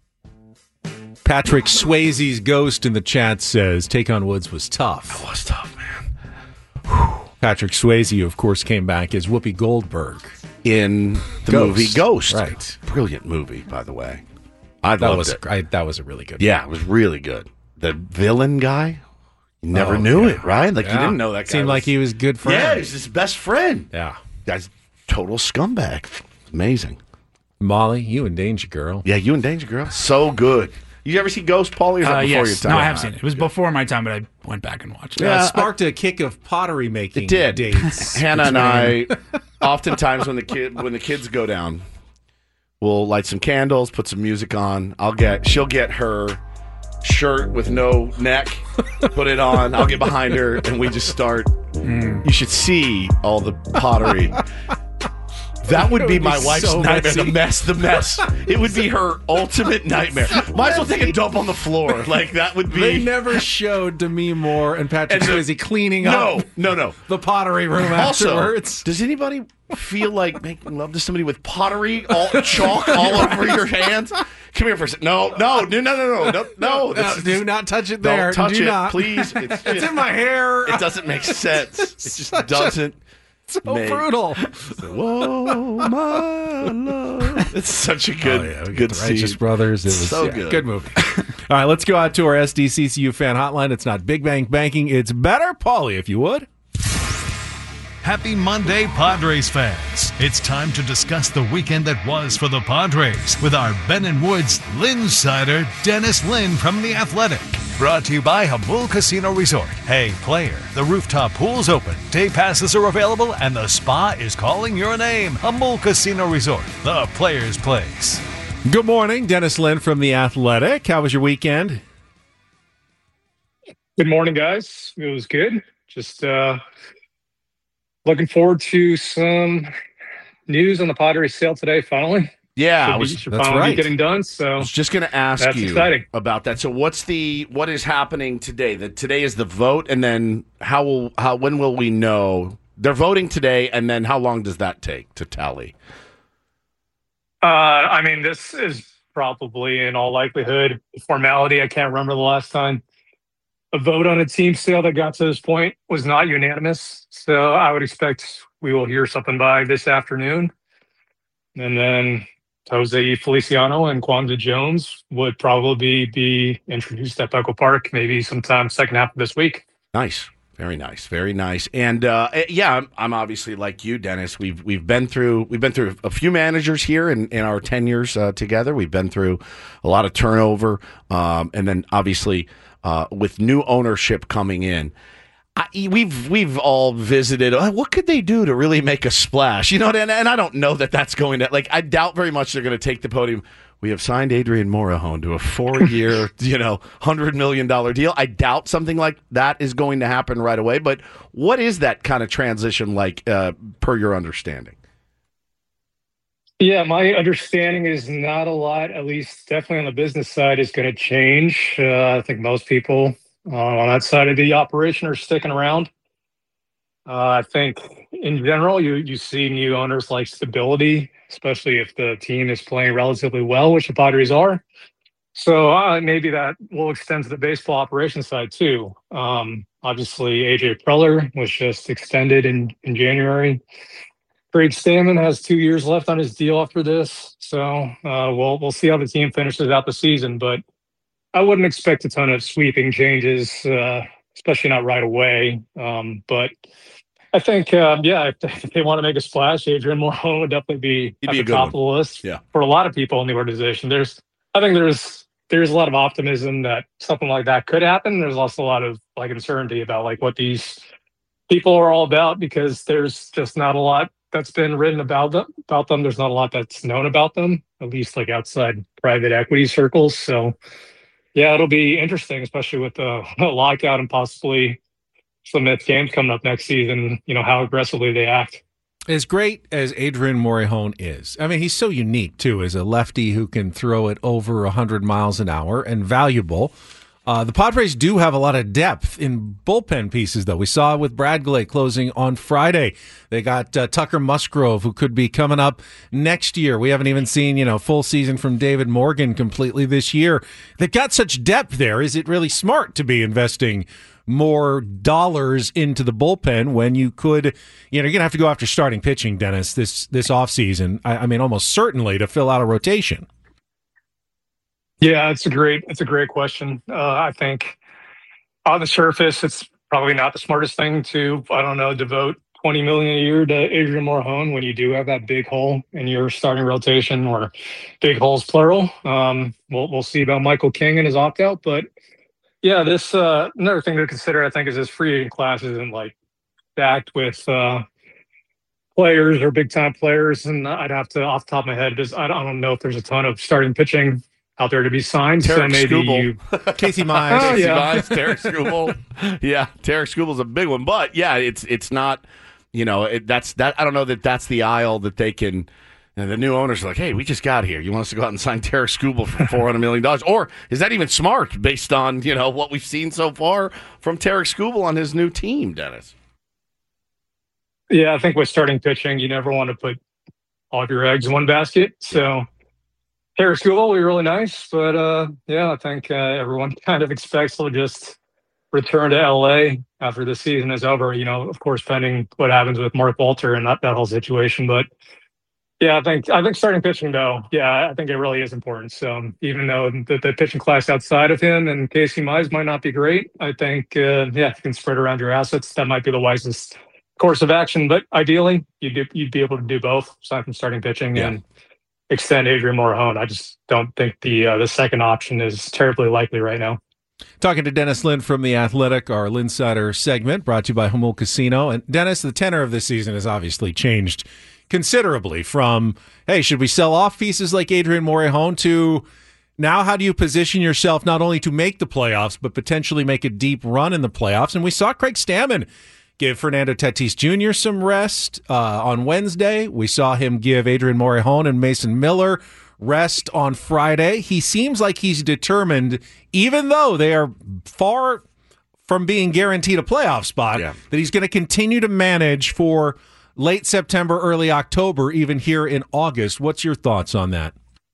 Speaker 3: Patrick Swayze's ghost in the chat says, Take on Woods was tough.
Speaker 2: It was tough, man.
Speaker 3: Patrick Swayze, of course, came back as Whoopi Goldberg.
Speaker 2: In the
Speaker 3: Ghost.
Speaker 2: movie Ghost.
Speaker 3: Right.
Speaker 2: Brilliant movie, by the way. I
Speaker 3: That
Speaker 2: loved
Speaker 3: was
Speaker 2: it.
Speaker 3: I, that was a really good
Speaker 2: Yeah, it was really good. The villain guy, you never
Speaker 3: Oh,
Speaker 2: knew
Speaker 3: yeah.
Speaker 2: it, right? Like, you
Speaker 3: Yeah.
Speaker 2: didn't know that guy.
Speaker 3: Seemed
Speaker 2: was,
Speaker 3: like he was a good friend.
Speaker 2: Yeah, he was his best friend.
Speaker 3: Yeah.
Speaker 2: Guy's total scumbag. Amazing.
Speaker 3: Molly, you and Danger Girl.
Speaker 2: Yeah, you and Danger Girl. So good. You ever see Ghost, Paulie? Or is that
Speaker 4: Uh,
Speaker 2: before
Speaker 4: yes.
Speaker 2: your time?
Speaker 4: No, I have seen it. It was before my time, but I went back and watched it.
Speaker 3: Uh,
Speaker 2: Yeah,
Speaker 3: sparked a kick of pottery making.
Speaker 2: It did.
Speaker 3: Dates
Speaker 2: Hannah and I,
Speaker 3: between-
Speaker 2: oftentimes when the kid when the kids go down, we'll light some candles, put some music on. I'll get she'll get her shirt with no neck, put it on. I'll get behind her, and we just start. You should see all the pottery. That would
Speaker 3: It
Speaker 2: be
Speaker 3: would be
Speaker 2: my wife's
Speaker 3: so
Speaker 2: nightmare.
Speaker 3: messy.
Speaker 2: The mess, the mess. It would be her ultimate nightmare. Might as well take a dump on the floor. Like, that would be...
Speaker 3: They never showed Demi Moore and Patrick
Speaker 2: And the-
Speaker 3: Swayze cleaning
Speaker 2: No,
Speaker 3: up
Speaker 2: no, no.
Speaker 3: the pottery room
Speaker 2: Also,
Speaker 3: afterwards.
Speaker 2: does anybody feel like making love to somebody with pottery, all chalk all over your hands? Come here for a second. No, no, no, no, no, no, no, no.
Speaker 3: No,
Speaker 2: This
Speaker 3: do
Speaker 2: is-
Speaker 3: not touch it
Speaker 2: Don't
Speaker 3: there.
Speaker 2: touch
Speaker 3: do
Speaker 2: it,
Speaker 3: not.
Speaker 2: please. It's,
Speaker 3: It's
Speaker 2: just-
Speaker 3: in my hair.
Speaker 2: It doesn't make sense. It just
Speaker 3: such a-
Speaker 2: doesn't.
Speaker 3: so
Speaker 2: make-
Speaker 3: brutal.
Speaker 2: Whoa, my love. It's such a good,
Speaker 3: Oh, yeah, we
Speaker 2: good
Speaker 3: got the Righteous
Speaker 2: scene.
Speaker 3: Brothers. It was
Speaker 2: So
Speaker 3: yeah,
Speaker 2: good.
Speaker 3: good movie. All right, let's go out to our S D C C U fan hotline. It's not Big Bang Banking. It's better. Paulie, if you would.
Speaker 9: Happy Monday, Padres fans. It's time to discuss the weekend that was for the Padres with our Ben and Woods Linsider, Dennis Lynn from The Athletic. Brought to you by Hamul Casino Resort. Hey, player, the rooftop pool's open, day passes are available, and the spa is calling your name. Hamul Casino Resort, the player's place.
Speaker 3: Good morning, Dennis Lynn from The Athletic. How was your weekend?
Speaker 10: Good morning, guys. It was good. Just uh, looking forward to some news on the Padres sale today, finally.
Speaker 2: Yeah,
Speaker 10: Should
Speaker 2: I
Speaker 10: be-
Speaker 2: was,
Speaker 10: should
Speaker 3: that's
Speaker 10: finally
Speaker 3: right.
Speaker 10: be getting done. So
Speaker 2: I was just going to ask
Speaker 10: That's
Speaker 2: you
Speaker 10: exciting.
Speaker 2: about that. So, what's the what is happening today? That today is the vote, and then how will how when will we know they're voting today? And then how long does that take to tally?
Speaker 10: Uh, I mean, this is probably in all likelihood a formality. I can't remember the last time a vote on a team sale that got to this point was not unanimous. So I would expect we will hear something by this afternoon. And then Jose Feliciano and Kwanzaa Jones would probably be introduced at Echo Park maybe sometime second half of this week.
Speaker 2: Nice. Very nice, very nice, and uh, yeah, I'm, I'm obviously like you, Dennis. We've we've been through we've been through a few managers here in, in our ten years uh, together. We've been through a lot of turnover, um, and then obviously uh, with new ownership coming in, I, we've we've all visited. uh, What could they do to really make a splash? You know, and, and I don't know that that's going to like. I doubt very much they're going to take the podium. We have signed Adrian Morejon to a four-year, you know, one hundred million dollars deal. I doubt something like that is going to happen right away. But what is that kind of transition like, uh, per your understanding?
Speaker 10: Yeah, my understanding is not a lot, at least definitely on the business side, is going to change. Uh, I think most people uh, on that side of the operation are sticking around. Uh, I think in general, you you see new owners like stability, especially if the team is playing relatively well, which the Padres are. So uh, maybe that will extend to the baseball operations side too. Um, obviously, A J Preller was just extended in, in January. Craig Stammen has two years left on his deal after this, so uh, we'll we'll see how the team finishes out the season. But I wouldn't expect a ton of sweeping changes, uh, especially not right away. Um, but I think, uh, yeah, if, if they want to make a splash, Adrian Morejon would definitely be
Speaker 2: He'd
Speaker 10: at
Speaker 2: be a
Speaker 10: the
Speaker 2: good
Speaker 10: top
Speaker 2: one.
Speaker 10: of the list
Speaker 2: Yeah.
Speaker 10: for a lot of people in the organization. There's, I think there's there's a lot of optimism that something like that could happen. There's also a lot of like uncertainty about like what these people are all about because there's just not a lot that's been written about them. About them, there's not a lot that's known about them, at least like outside private equity circles. So, yeah, it'll be interesting, especially with the lockout and possibly some Mets games coming up next season. You know how aggressively they act.
Speaker 3: As great as Adrian Morejon is, I mean, he's so unique, too, as a lefty who can throw it over one hundred miles an hour and valuable. Uh, the Padres do have a lot of depth in bullpen pieces, though. We saw it with Bradgley closing on Friday. They got uh, Tucker Musgrove, who could be coming up next year. We haven't even seen, you know, full season from David Morgan completely this year. They've got such depth there. Is it really smart to be investing more dollars into the bullpen when you could, you know, you're going to have to go after starting pitching, Dennis, this this offseason? I, I mean, almost certainly to fill out a rotation.
Speaker 10: Yeah, it's a great it's a great question. Uh, I think on the surface, it's probably not the smartest thing to, I don't know, devote twenty million dollars a year to Adrian Morejon when you do have that big hole in your starting rotation, or big holes plural. Um, we'll we'll see about Michael King and his opt out, but yeah, this uh, another thing to consider, I think, is this free agent class isn't like stacked with uh, players or big time players, and I'd have to, off the top of my head, just I don't, I don't know if there's a ton of starting pitching out there to be signed.
Speaker 2: Tarek
Speaker 10: so maybe
Speaker 2: Skubal.
Speaker 10: you,
Speaker 3: Casey Mize.
Speaker 10: Oh,
Speaker 2: Casey
Speaker 10: yeah.
Speaker 2: Mize, Tarek Skubal. Yeah, Tarek Skubal's a big one, but yeah, it's it's not you know, it, that's that. I don't know that that's the aisle that they can. And the new owners are like, hey, we just got here. You want us to go out and sign Tarik Skubal for four hundred million dollars? Or is that even smart based on, you know, what we've seen so far from Tarik Skubal on his new team, Dennis?
Speaker 10: Yeah, I think with starting pitching, you never want to put all of your eggs in one basket. So Tarik Skubal will be really nice. But, uh, yeah, I think uh, everyone kind of expects he'll just return to L A after the season is over. You know, of course, pending what happens with Mark Walter and that, that whole situation. But yeah, I think I think starting pitching though, yeah, I think it really is important. So um, even though the, the pitching class outside of him and Casey Mize might not be great, I think uh, yeah, if you can spread around your assets, that might be the wisest course of action. But ideally, you'd do, you'd be able to do both, aside from starting pitching yeah. and extend Adrian Morejon. I just don't think the uh, the second option is terribly likely right now.
Speaker 3: Talking to Dennis Lin from The Athletic, our Linsider segment brought to you by Jamul Casino. And Dennis, the tenor of this season has obviously changed considerably from, hey, should we sell off pieces like Adrian Morejon to now how do you position yourself not only to make the playoffs, but potentially make a deep run in the playoffs? And we saw Craig Stammen give Fernando Tatis Junior some rest uh, on Wednesday. We saw him give Adrian Morejon and Mason Miller rest on Friday. He seems like he's determined, even though they are far from being guaranteed a playoff spot, yeah. that he's going to continue to manage for late September, early October, even here in August. What's your thoughts on that?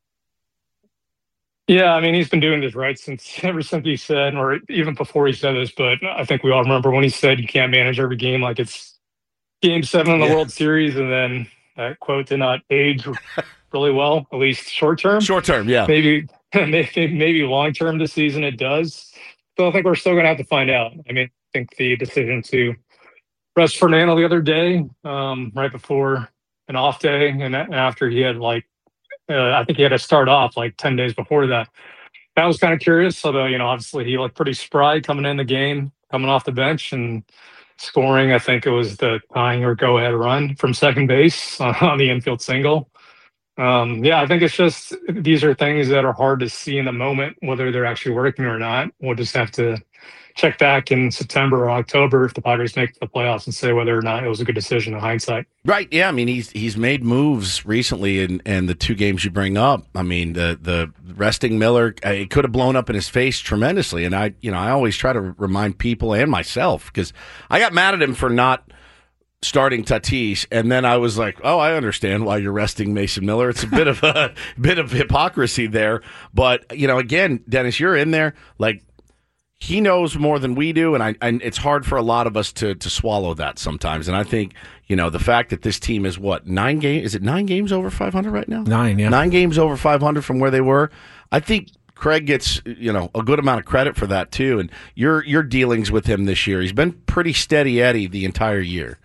Speaker 10: Yeah, I mean, he's been doing this right since ever since he said, or even before he said this, but I think we all remember when he said you can't manage every game like it's game seven in the yeah. World Series, and then that quote did not age really well, at least short term.
Speaker 2: Short term, yeah.
Speaker 10: Maybe maybe, maybe long term this season it does. So I think we're still going to have to find out. I mean, I think the decision to rest Fernando the other day, um, right before an off day, and after he had like, uh, I think he had to start off like ten days before that. That was kind of curious. Although, you know, obviously he looked pretty spry coming in the game, coming off the bench and scoring. I think it was the tying or go ahead run from second base on the infield single. Um, yeah, I think it's just these are things that are hard to see in the moment, whether they're actually working or not. We'll just have to check back in September or October if the Padres make the playoffs and say whether or not it was a good decision in hindsight.
Speaker 2: Right. Yeah. I mean, he's he's made moves recently in, in the two games you bring up. I mean, the the resting Miller, uh, it could have blown up in his face tremendously. And I, you know, I always try to remind people and myself because I got mad at him for not starting Tatis, and then I was like, "Oh, I understand why you're resting Mason Miller." It's a bit of a bit of hypocrisy there, but you know, again, Dennis, you're in there. Like he knows more than we do, and I and it's hard for a lot of us to to swallow that sometimes. And I think you know the fact that this team is what nine games is it nine games over five hundred right now?
Speaker 3: Nine, yeah,
Speaker 2: nine games over five hundred from where they were. I think Craig gets, you know, a good amount of credit for that too. And your your dealings with him this year, he's been pretty steady Eddie the entire year.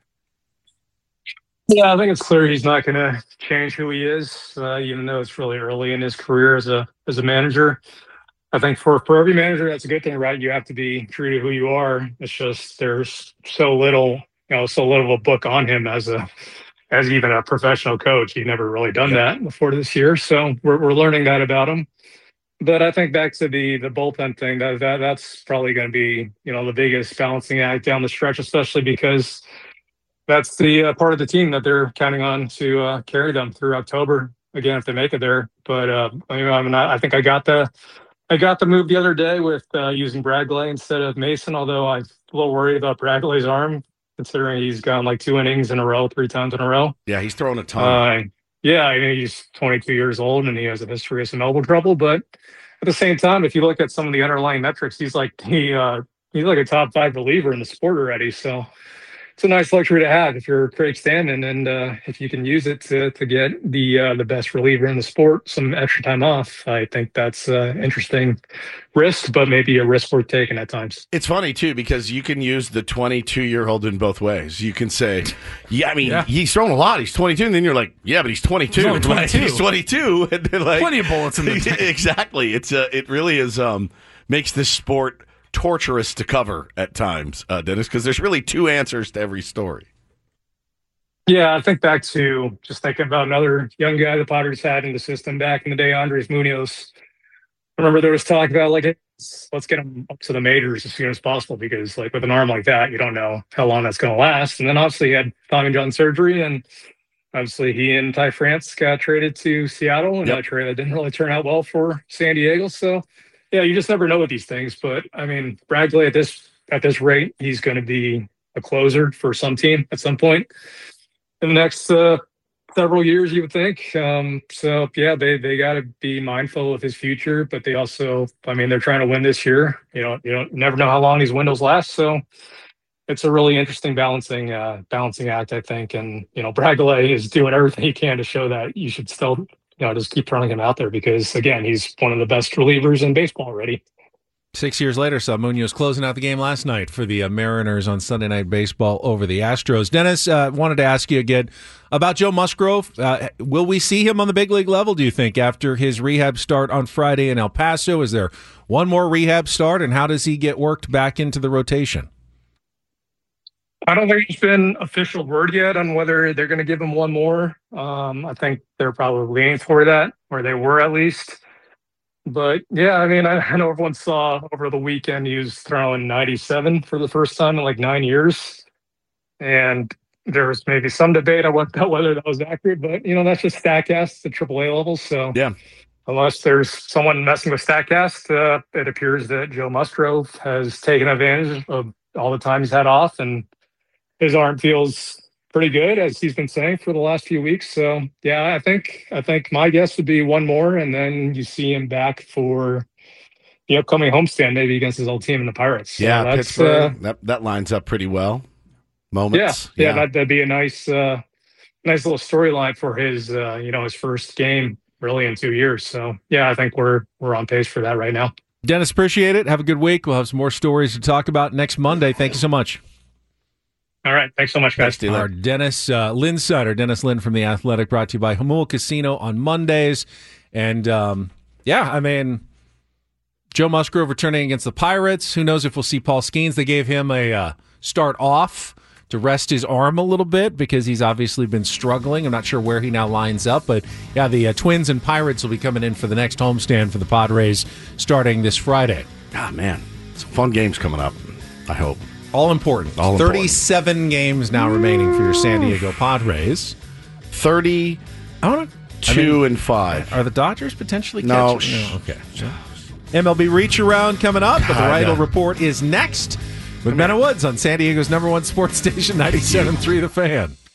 Speaker 10: Yeah, I think it's clear he's not going to change who he is, uh, even though it's really early in his career as a as a manager. I think for, for every manager, that's a good thing, right? You have to be true to who you are. It's just there's so little, you know, so little of a book on him as a as even a professional coach. He'd never really done yeah. that before this year, so we're we're learning that about him. But I think back to the the bullpen thing, that, that that's probably going to be, you know, the biggest balancing act down the stretch, especially because that's the uh, part of the team that they're counting on to uh, carry them through October again if they make it there. But uh, I mean, I think I got the I got the move the other day with uh, using Bradley instead of Mason. Although I'm a little worried about Bradley's arm, considering he's gone like two innings in a row, three times in a row.
Speaker 2: Yeah, he's throwing a ton.
Speaker 10: Uh, yeah, I mean, he's twenty-two years old and he has a history of some elbow trouble. But at the same time, if you look at some of the underlying metrics, he's like he uh, he's like a top five reliever in the sport already. So it's a nice luxury to have if you're Craig Stammen, and uh, if you can use it to to get the uh, the best reliever in the sport some extra time off. I think that's an uh, interesting risk, but maybe a risk worth taking at times.
Speaker 2: It's funny too because you can use the twenty-two-year-old in both ways. You can say, "Yeah, I mean, yeah. he's thrown a lot. He's twenty-two," and then you're like, "Yeah, but he's twenty-two.
Speaker 4: He's only twenty-two.
Speaker 2: He's twenty-two." And like,
Speaker 4: plenty of bullets in the tank.
Speaker 2: Exactly. It's uh, it really is um makes this sport torturous to cover at times, uh, Dennis, because there's really two answers to every story.
Speaker 10: Yeah, I think back to just thinking about another young guy the Padres had in the system back in the day, Andres Munoz. I remember there was talk about like let's, let's get him up to the majors as soon as possible, because like with an arm like that, you don't know how long that's going to last. And then obviously he had Tommy John surgery, and obviously he and Ty France got traded to Seattle, and
Speaker 2: Yep.
Speaker 10: that trade that didn't really turn out well for San Diego. So yeah, you just never know with these things. But I mean, Bradley at this at this rate, he's going to be a closer for some team at some point in the next uh, several years, you would think. Um, so yeah, they they got to be mindful of his future, but they also, I mean, they're trying to win this year. You know, you don't you never know how long these windows last. So it's a really interesting balancing uh, balancing act, I think. And you know, Bradley is doing everything he can to show that you should still, you know, just keep running him out there, because again, he's one of the best relievers in baseball already.
Speaker 3: Six years later, saw Munoz closing out the game last night for the uh, Mariners on Sunday Night Baseball over the Astros. Dennis, uh, wanted to ask you again about Joe Musgrove. Uh, will we see him on the big league level, do you think, after his rehab start on Friday in El Paso? Is there one more rehab start, and how does he get worked back into the rotation?
Speaker 10: I don't think there's been official word yet on whether they're going to give him one more. Um, I think they're probably leaning for that, or they were at least. But yeah, I mean, I, I know everyone saw over the weekend he was throwing ninety-seven for the first time in like nine years. And there was maybe some debate on what, whether that was accurate, but you know, that's just StatCast at triple A levels. So
Speaker 2: Yeah.
Speaker 10: unless there's someone messing with StatCast, uh, it appears that Joe Musgrove has taken advantage of all the time he's had off, and his arm feels pretty good, as he's been saying for the last few weeks. So yeah, I think I think my guess would be one more, and then you see him back for the upcoming homestand, maybe against his old team in the Pirates. So
Speaker 2: Yeah,
Speaker 10: that's,
Speaker 2: Pittsburgh.
Speaker 10: uh,
Speaker 2: that that lines up pretty well.
Speaker 10: yeah,
Speaker 2: Moments.
Speaker 10: yeah, That, that'd be a nice, uh, nice little storyline for his, uh, you know, his first game really in two years. So yeah, I think we're we're on pace for that right now.
Speaker 3: Dennis, appreciate it. Have a good week. We'll have some more stories to talk about next Monday. Thank you so much.
Speaker 10: All right. Thanks so much, guys.
Speaker 2: Thanks,
Speaker 3: Our Dennis uh, Linsider, Dennis Lynn from The Athletic, brought to you by Jamul Casino on Mondays. And, um, yeah, I mean, Joe Musgrove returning against the Pirates. Who knows if we'll see Paul Skeens. They gave him a uh, start off to rest his arm a little bit because he's obviously been struggling. I'm not sure where he now lines up. But, yeah, the uh, Twins and Pirates will be coming in for the next homestand for the Padres starting this Friday.
Speaker 2: Ah, man. Some fun games coming up, I hope.
Speaker 3: All important.
Speaker 2: All important.
Speaker 3: thirty-seven games now remaining for your San Diego Padres.
Speaker 2: thirty-two
Speaker 3: I want to, I mean,
Speaker 2: and five.
Speaker 3: Are the Dodgers potentially
Speaker 2: No.
Speaker 3: catching? No. Okay. M L B Reach Around coming up, but the
Speaker 2: God,
Speaker 3: Riddle
Speaker 2: yeah.
Speaker 3: Report is next with Ben and Woods on San Diego's number one sports station, ninety-seven point three The Fan.